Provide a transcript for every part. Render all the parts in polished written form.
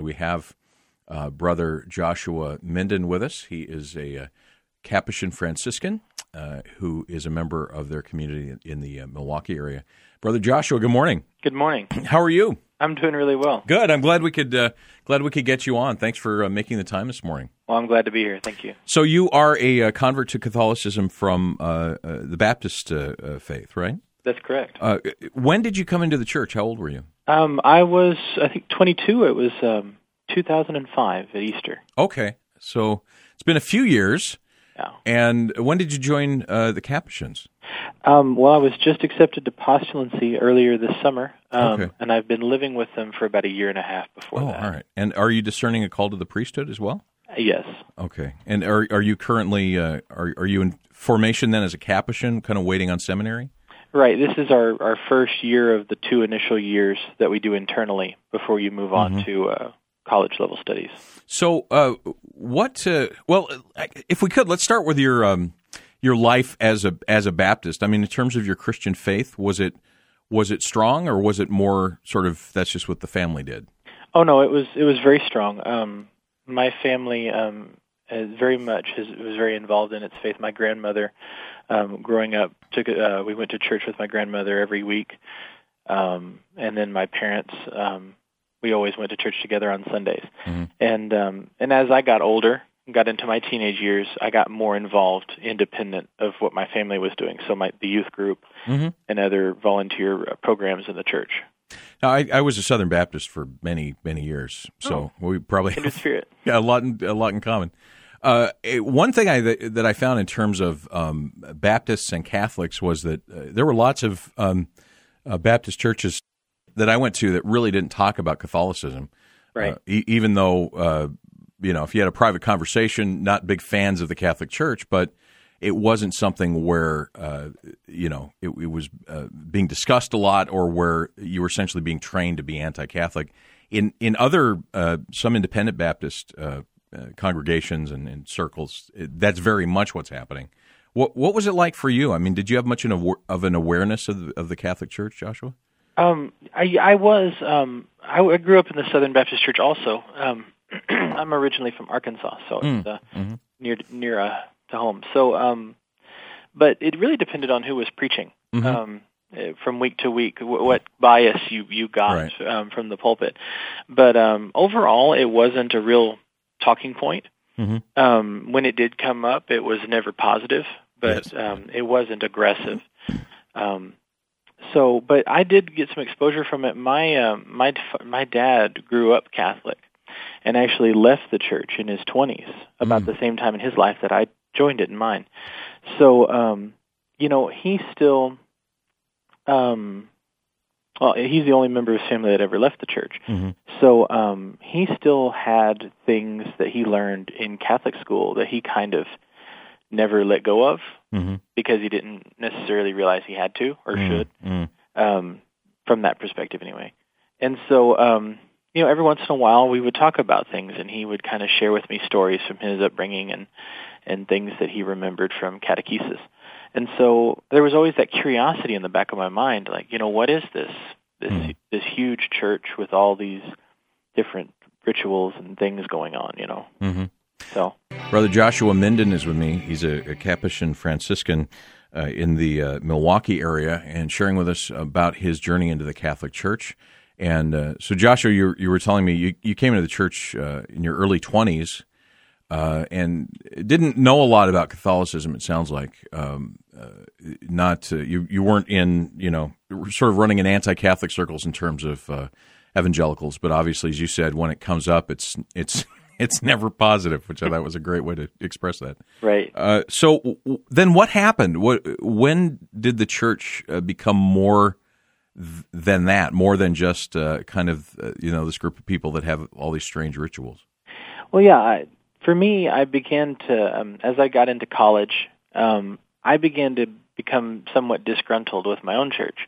we have Brother Joshua Minden with us. He is a Capuchin Franciscan who is a member of their community in the Milwaukee area. Brother Joshua, good morning. Good morning. How are you? I'm doing really well. Good. I'm glad we could get you on. Thanks for making the time this morning. Well, I'm glad to be here. Thank you. So you are a convert to Catholicism from the Baptist faith, right? That's correct. When did you come into the church? How old were you? I was, 22. It was 2005 at Easter. Okay. So it's been a few years. Yeah. And when did you join the Capuchins? Well, I was just accepted to postulancy earlier this summer, Okay. and I've been living with them for about a year and a half before that. All right. And are you discerning a call to the priesthood as well? Yes. Okay. And are you currently are you in formation then as a Capuchin, kind of waiting on seminary? Right. This is our first year of the 2 initial years that we do internally before you move on to college-level studies. So, if we could, let's start with your life as a Baptist. I mean, in terms of your Christian faith, was it strong, or was it more sort of that's just what the family did? Oh no, it was very strong. My family was very involved in its faith. My grandmother, growing up, we went to church with my grandmother every week, and then my parents. We always went to church together on Sundays. And as I got older, got into my teenage years, I got more involved, independent of what my family was doing. So the youth group and other volunteer programs in the church. Now, I was a Southern Baptist for many, many years, so we probably kindred spirit. Yeah, a lot in common. One thing that I found in terms of Baptists and Catholics was that there were lots of Baptist churches that I went to that really didn't talk about Catholicism, right? Even though if you had a private conversation, not big fans of the Catholic Church, but it wasn't something where it was being discussed a lot, or where you were essentially being trained to be anti-Catholic. In other some independent Baptist congregations and circles, that's very much what's happening. What was it like for you? I mean, did you have much of an awareness of the Catholic Church, Joshua? I grew up in the Southern Baptist Church also. I'm originally from Arkansas, so it's near to home. So, but it really depended on who was preaching from week to week, what bias you got from the pulpit. But overall, it wasn't a real talking point. When it did come up, it was never positive, but it wasn't aggressive. But I did get some exposure from it. My dad grew up Catholic and actually left the church in his 20s, about the same time in his life that I joined it in mine. So, he's still, he's the only member of his family that ever left the church. So he still had things that he learned in Catholic school that he kind of never let go of because he didn't necessarily realize he had to or should, from that perspective anyway. And so, every once in a while we would talk about things, and he would kind of share with me stories from his upbringing and things that he remembered from catechesis. And so there was always that curiosity in the back of my mind, like, what is this huge church with all these different rituals and things going on, So, Brother Joshua Minden is with me. He's a Capuchin Franciscan in the Milwaukee area, and sharing with us about his journey into the Catholic Church. And so, Joshua, you were telling me you came into the church in your early 20s and didn't know a lot about Catholicism. It sounds like you weren't in sort of running in anti-Catholic circles in terms of evangelicals, but obviously, as you said, when it comes up, it's never positive, which I thought was a great way to express that. Right. So then what happened? When did the church become more than that, more than just this group of people that have all these strange rituals? Well, yeah, for me, I began to, as I got into college, I began to become somewhat disgruntled with my own church.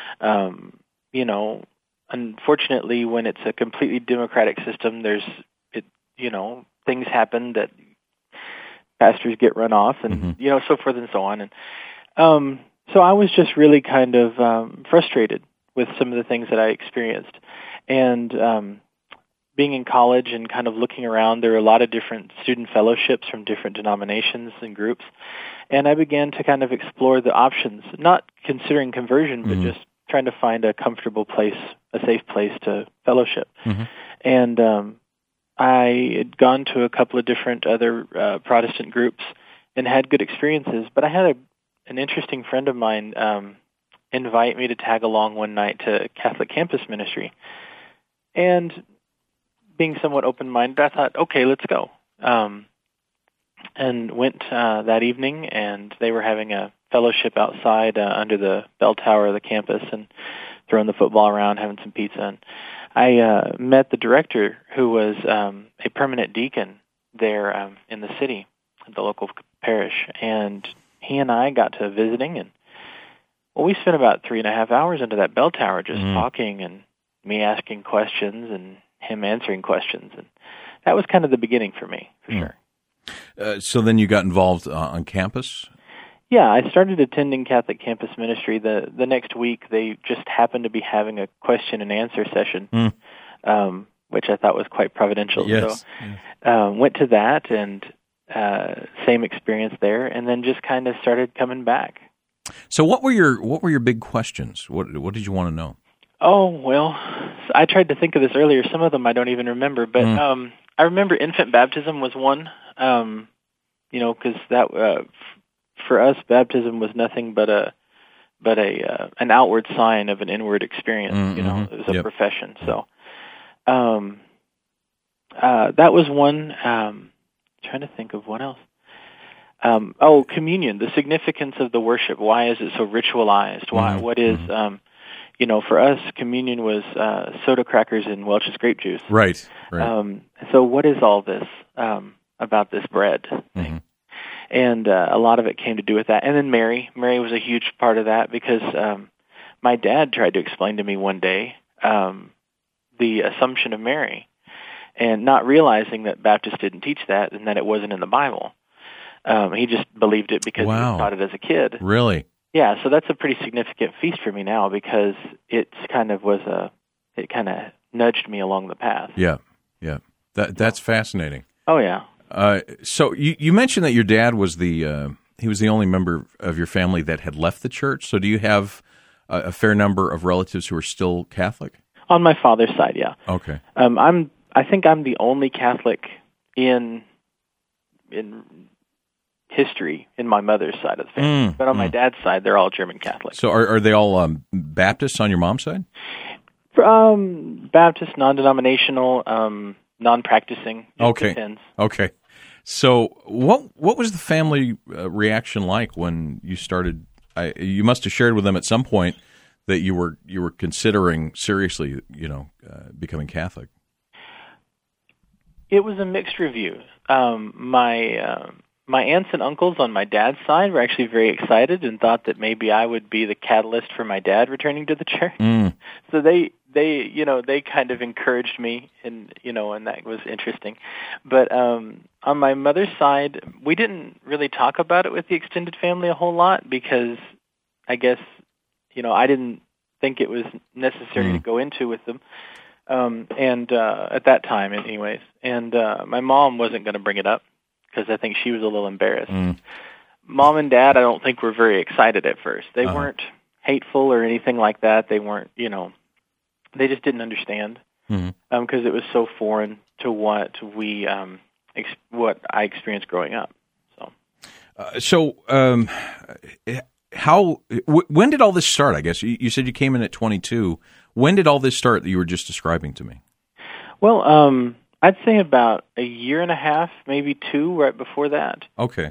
Unfortunately, when it's a completely democratic system, things happen that pastors get run off and, so forth and so on. And so I was just really kind of frustrated with some of the things that I experienced. And being in college and kind of looking around, there were a lot of different student fellowships from different denominations and groups, and I began to kind of explore the options, not considering conversion, but just trying to find a comfortable place, a safe place to fellowship. And I had gone to a couple of different other Protestant groups and had good experiences, but I had an interesting friend of mine invite me to tag along one night to Catholic Campus Ministry. And being somewhat open-minded, I thought, okay, let's go. And went that evening, and they were having a fellowship outside under the bell tower of the campus and throwing the football around, having some pizza. And I met the director, who was a permanent deacon there in the city, the local parish, and he and I got to visiting, and we spent about 3.5 hours under that bell tower just talking, and me asking questions and him answering questions, and that was kind of the beginning for me, for sure. So then you got involved on campus? Yeah, I started attending Catholic Campus Ministry. The next week, they just happened to be having a question and answer session, which I thought was quite providential. Yes. So went to that, and same experience there, and then just kind of started coming back. So what were your big questions? What did you want to know? Oh, well, I tried to think of this earlier. Some of them I don't even remember, but I remember infant baptism was one, because that for us, baptism was nothing but an outward sign of an inward experience. It was a profession. So that was one. Trying to think of what else. Communion, the significance of the worship. Why is it so ritualized? What is for us, communion was soda crackers and Welch's grape juice. Right. So what is all this about this bread thing? And a lot of it came to do with that. And then Mary was a huge part of that, because my dad tried to explain to me one day the Assumption of Mary, and not realizing that Baptists didn't teach that and that it wasn't in the Bible. He just believed it because he was taught it as a kid. Really? Yeah, so that's a pretty significant feast for me now, because it kind of nudged me along the path. Yeah. That's fascinating. Oh yeah. So you mentioned that your dad was he was the only member of your family that had left the church. So do you have a fair number of relatives who are still Catholic? On my father's side, yeah. Okay. I think I'm the only Catholic in history in my mother's side of the family. But on my dad's side, they're all German Catholics. So are they all Baptists on your mom's side? Baptist, non-denominational, non-practicing. It depends. Okay. So what was the family reaction like when you started? You must have shared with them at some point that you were considering seriously, becoming Catholic. It was a mixed review. My aunts and uncles on my dad's side were actually very excited and thought that maybe I would be the catalyst for my dad returning to the church. So they kind of encouraged me, and that was interesting. But on my mother's side, we didn't really talk about it with the extended family a whole lot, because I guess I didn't think it was necessary to go into with them. And at that time, anyways. And my mom wasn't going to bring it up, because I think she was a little embarrassed. Mom and Dad, I don't think, were very excited at first. They weren't hateful or anything like that. They weren't, they just didn't understand, because it was so foreign to what what I experienced growing up. When did all this start? I guess you said you came in at 22. When did all this start that you were just describing to me? Well, I'd say about a year and a half, maybe 2, right before that. Okay.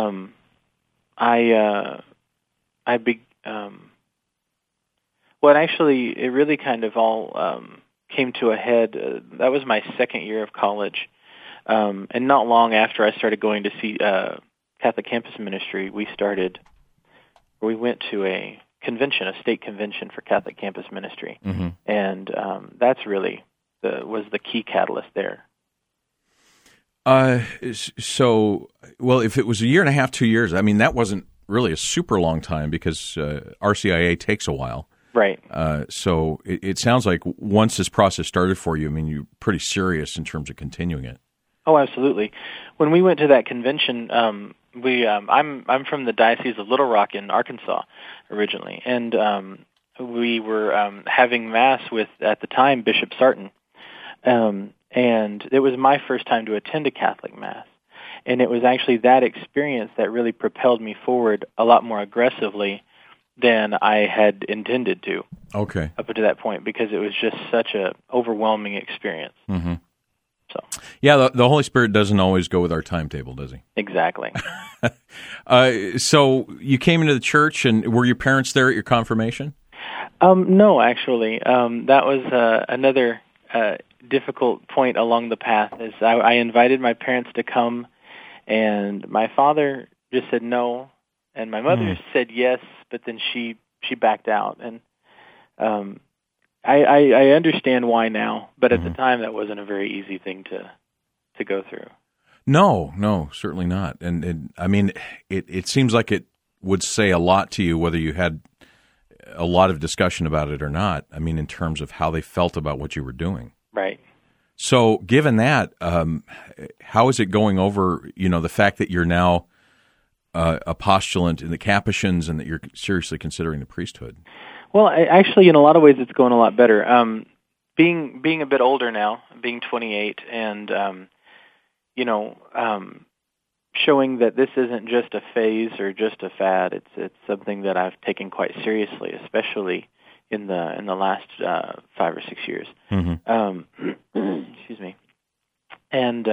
It really kind of all came to a head. That was my second year of college, and not long after I started going to see Catholic Campus Ministry, we went to a convention, a state convention for Catholic Campus Ministry, and that's really was the key catalyst there. If it was a year and a half, 2 years, I mean, that wasn't really a super long time, because RCIA takes a while. Right. So it sounds like once this process started for you, I mean, you're pretty serious in terms of continuing it. Oh, absolutely. When we went to that convention, I'm from the Diocese of Little Rock in Arkansas originally, and we were having Mass with, at the time, Bishop Sarton, and it was my first time to attend a Catholic Mass, and it was actually that experience that really propelled me forward a lot more aggressively than I had intended to. Okay. Up to that point, because it was just such a overwhelming experience. Mm-hmm. So. Yeah, the Holy Spirit doesn't always go with our timetable, does he? Exactly. So you came into the church, and were your parents there at your confirmation? No, actually. That was another difficult point along the path. Is I invited my parents to come, and my father just said no, and my mother said yes, but then she backed out. And I understand why now, but at the time that wasn't a very easy thing to go through. No, certainly not. And I mean, it seems like it would say a lot to you whether you had a lot of discussion about it or not. I mean, in terms of how they felt about what you were doing. Right. So given that, how is it going over, the fact that you're now a postulant in the Capuchins and that you're seriously considering the priesthood? Well, actually, in a lot of ways, it's going a lot better. Being a bit older now, being 28, and showing that this isn't just a phase or just a fad. It's something that I've taken quite seriously, especially in the last 5 or 6 years. Excuse me. And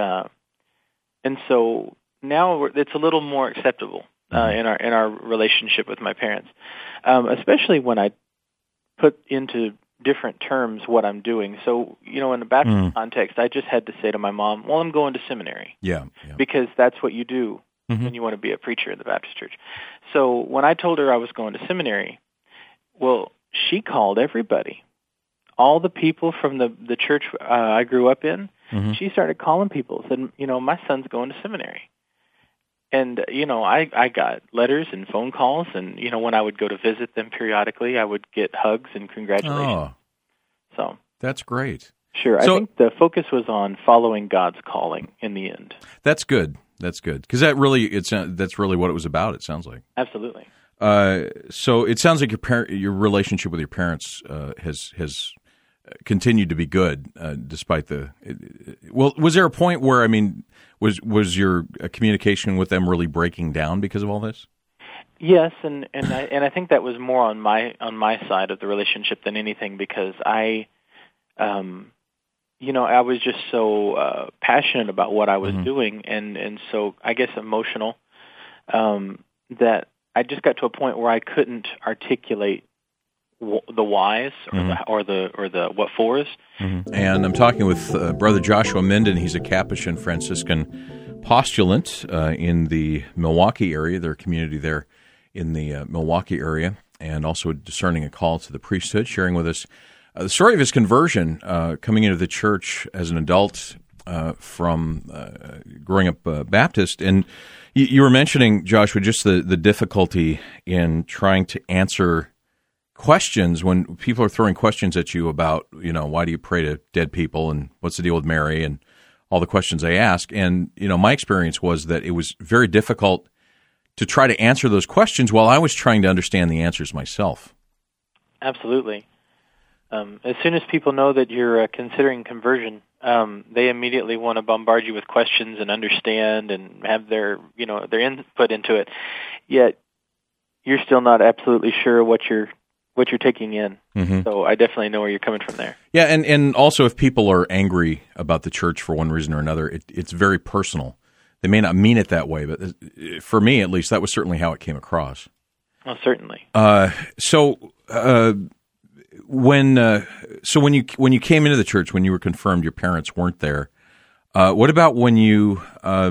so now it's a little more acceptable in our relationship with my parents, especially when I put into different terms what I'm doing. So, in the Baptist context, I just had to say to my mom, well, I'm going to seminary. Yeah. Because that's what you do when you want to be a preacher in the Baptist church. So when I told her I was going to seminary, well, she called everybody. All the people from the church I grew up in, she started calling people, said, my son's going to seminary. And, I got letters and phone calls, and, when I would go to visit them periodically, I would get hugs and congratulations. Oh, so that's great. Sure. So, I think the focus was on following God's calling in the end. That's good. Because that's really what it was about, it sounds like. Absolutely. So it sounds like your relationship with your parents has continued to be good, despite was there a point where, was your communication with them really breaking down because of all this? Yes, and I think that was more on my side of the relationship than anything, because I was just so passionate about what I was doing, and so I guess emotional, that I just got to a point where I couldn't articulate the whys or the what fors. And I'm talking with Brother Joshua Minden. He's a Capuchin Franciscan postulant in the Milwaukee area, their community there in the Milwaukee area, and also discerning a call to the priesthood, sharing with us the story of his conversion, coming into the church as an adult from growing up Baptist. And you were mentioning, Joshua, just the difficulty in trying to answer questions when people are throwing questions at you about, why do you pray to dead people and what's the deal with Mary and all the questions they ask. And, my experience was that it was very difficult to try to answer those questions while I was trying to understand the answers myself. Absolutely. As soon as people know that you're considering conversion, they immediately want to bombard you with questions and understand and have their input into it. Yet you're still not absolutely sure what you're taking in. So I definitely know where you're coming from there. Yeah, and also if people are angry about the church for one reason or another, it's very personal. They may not mean it that way, but for me, at least, that was certainly how it came across. Oh, certainly. When you came into the church, when you were confirmed, your parents weren't there. What about when you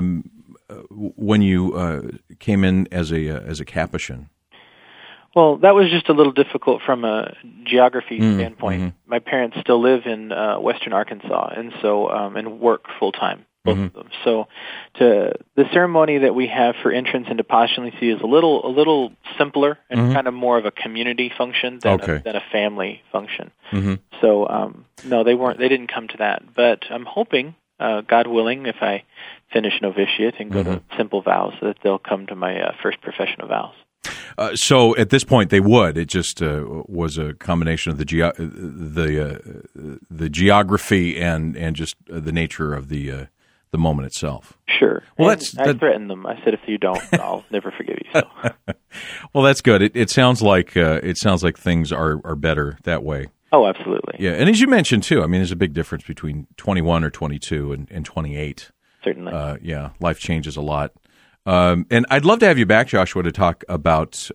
came in as a Capuchin? Well, that was just a little difficult from a geography standpoint. My parents still live in western Arkansas, and so and work full time both of them. So the ceremony that we have for entrance into postulancy is a little simpler and kind of more of a community function than a family function. So no, they didn't come to that. But I'm hoping, God willing, if I finish novitiate and go to simple vows, that they'll come to my first profession of vows. So at this point, they would. It just was a combination of the geography and just the nature of the moment itself. Sure. Well, I threatened them. I said, if you don't, I'll never forgive you. So. Well, that's good. It sounds like things are better that way. Oh, absolutely. Yeah, and as you mentioned too, I mean, there's a big difference between 21 or 22 and 28. Certainly. Yeah, life changes a lot. And I'd love to have you back, Joshua, to talk about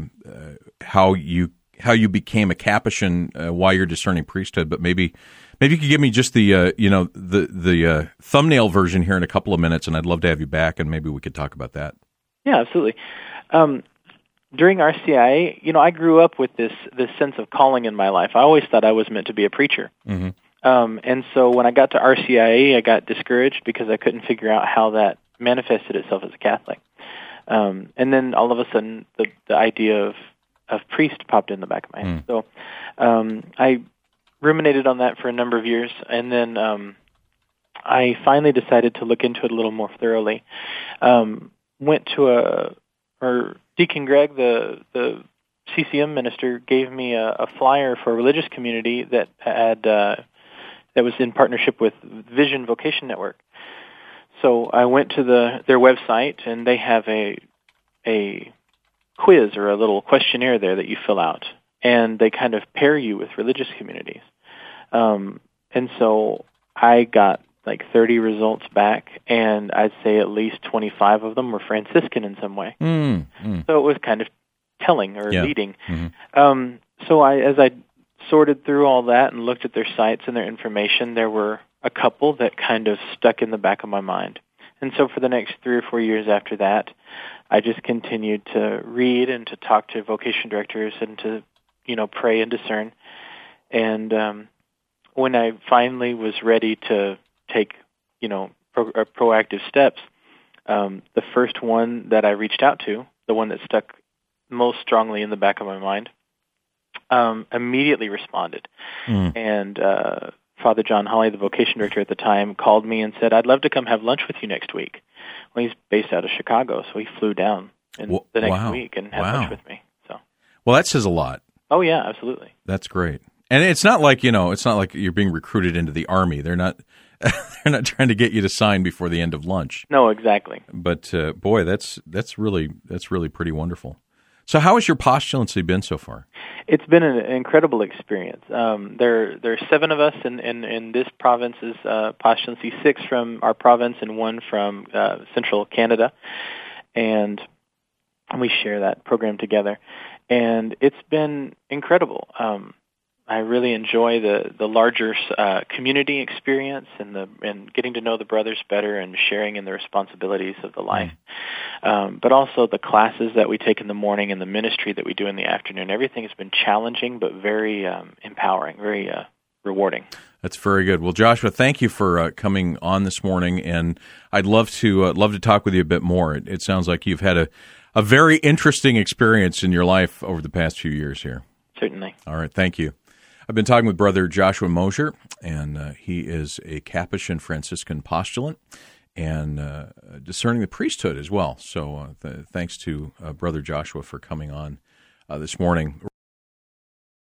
how you became a Capuchin, why you're discerning priesthood. But maybe you could give me just the thumbnail version here in a couple of minutes, and I'd love to have you back, and maybe we could talk about that. Yeah, absolutely. During RCIA, I grew up with this sense of calling in my life. I always thought I was meant to be a preacher. And so when I got to RCIA, I got discouraged because I couldn't figure out how that manifested itself as a Catholic. And then all of a sudden, the idea of priest popped in the back of my head. So I ruminated on that for a number of years, and then I finally decided to look into it a little more thoroughly. Went to Deacon Greg, the CCM minister, gave me a flyer for a religious community that was in partnership with Vision Vocation Network. So I went to their website, and they have a quiz or a little questionnaire there that you fill out, and they kind of pair you with religious communities. And so I got like 30 results back, and I'd say at least 25 of them were Franciscan in some way. So it was kind of telling or leading. So as I sorted through all that and looked at their sites and their information, there were a couple that kind of stuck in the back of my mind. And so for the next 3 or 4 years after that, I just continued to read and to talk to vocation directors and to, pray and discern. And when I finally was ready to take, proactive steps, the first one that I reached out to, the one that stuck most strongly in the back of my mind, immediately responded. And Father John Hawley, the vocation director at the time, called me and said, I'd love to come have lunch with you next week. Well, he's based out of Chicago, so he flew down the next week and had lunch with me. So, well, that says a lot. Oh, yeah, absolutely. That's great. And it's not like, it's not like you're being recruited into the Army. They're not they're not trying to get you to sign before the end of lunch. No, exactly. But boy, that's really pretty wonderful. So how has your postulancy been so far? It's been an incredible experience. There are 7 of us in this province's postulancy, 6 from our province and 1 from central Canada. And we share that program together. And it's been incredible. I really enjoy the larger community experience and getting to know the brothers better and sharing in the responsibilities of the life. But also the classes that we take in the morning and the ministry that we do in the afternoon. Everything has been challenging but very empowering, very rewarding. That's very good. Well, Joshua, thank you for coming on this morning, and I'd love to talk with you a bit more. It sounds like you've had a very interesting experience in your life over the past few years here. Certainly. All right, thank you. I've been talking with Brother Joshua Mosier, and he is a Capuchin Franciscan postulant and discerning the priesthood as well. So thanks to Brother Joshua for coming on this morning.